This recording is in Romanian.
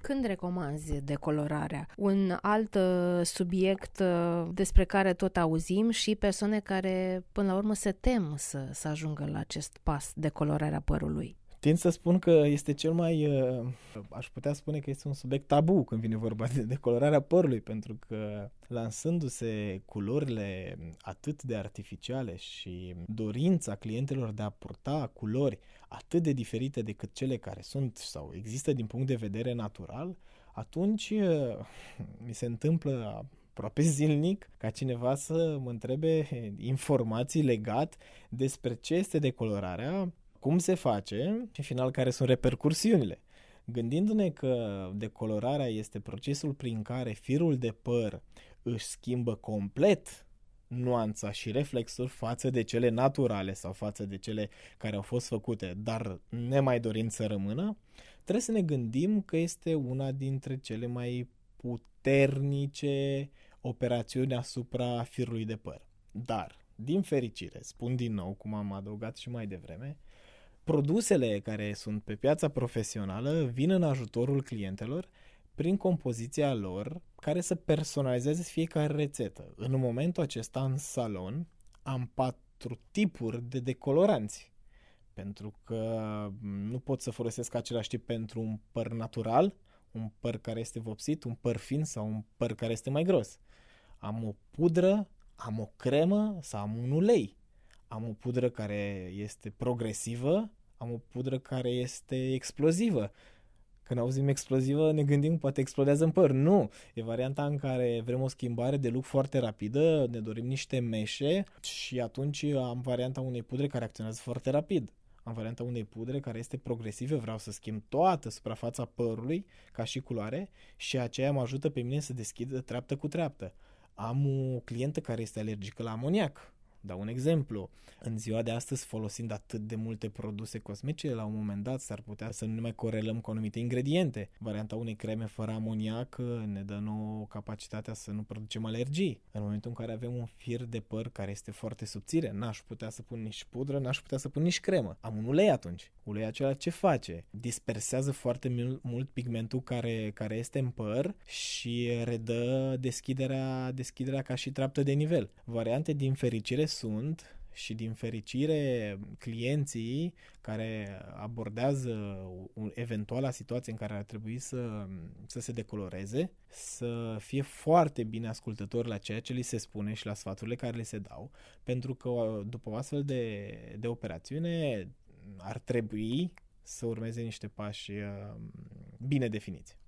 Când recomanzi decolorarea? Un alt subiect despre care tot auzim și persoane care până la urmă se tem să ajungă la acest pas, decolorarea părului. Tind să spun că este cel mai, aș putea spune că este un subiect tabu când vine vorba de decolorarea părului, pentru că lansându-se culorile atât de artificiale și dorința clientelor de a purta culori atât de diferite decât cele care sunt sau există din punct de vedere natural, atunci mi se întâmplă aproape zilnic ca cineva să mă întrebe informații legat despre ce este decolorarea, cum se face și, în final, care sunt repercursiunile. Gândindu-ne că decolorarea este procesul prin care firul de păr își schimbă complet nuanța și reflexul față de cele naturale sau față de cele care au fost făcute, dar nemai dorind să rămână, trebuie să ne gândim că este una dintre cele mai puternice operațiuni asupra firului de păr. Dar, din fericire, spun din nou, cum am adăugat și mai devreme, produsele care sunt pe piața profesională vin în ajutorul clientelor prin compoziția lor, care să personalizeze fiecare rețetă. În momentul acesta, în salon, am 4 tipuri de decoloranți. Pentru că nu pot să folosesc același tip pentru un păr natural, un păr care este vopsit, un păr fin sau un păr care este mai gros. Am o pudră, am o cremă sau am un ulei. Am o pudră care este progresivă, am o pudră care este explozivă. Când auzim explozivă, ne gândim poate explodează în păr. Nu! E varianta în care vrem o schimbare de look foarte rapidă, ne dorim niște meșe și atunci am varianta unei pudre care acționează foarte rapid. Am varianta unei pudre care este progresivă, vreau să schimb toată suprafața părului ca și culoare și aceea mă ajută pe mine să deschid treaptă cu treaptă. Am o clientă care este alergică la amoniac. Dau un exemplu. În ziua de astăzi, folosind atât de multe produse cosmetice, la un moment dat s-ar putea să nu ne mai corelăm cu anumite ingrediente. Varianta unei creme fără amoniac ne dă nouă capacitatea să nu producem alergii. În momentul în care avem un fir de păr care este foarte subțire, n-aș putea să pun nici pudră, n-aș putea să pun nici cremă. Am un ulei atunci. Uleiul acela ce face? Dispersează foarte mult pigmentul care este în păr și redă deschiderea ca și treaptă de nivel. Variante din fericire sunt și din fericire clienții care abordează eventuala situație în care ar trebui să se decoloreze, să fie foarte bine ascultători la ceea ce li se spune și la sfaturile care li se dau, pentru că după o astfel de operațiune ar trebui să urmeze niște pași bine definiți.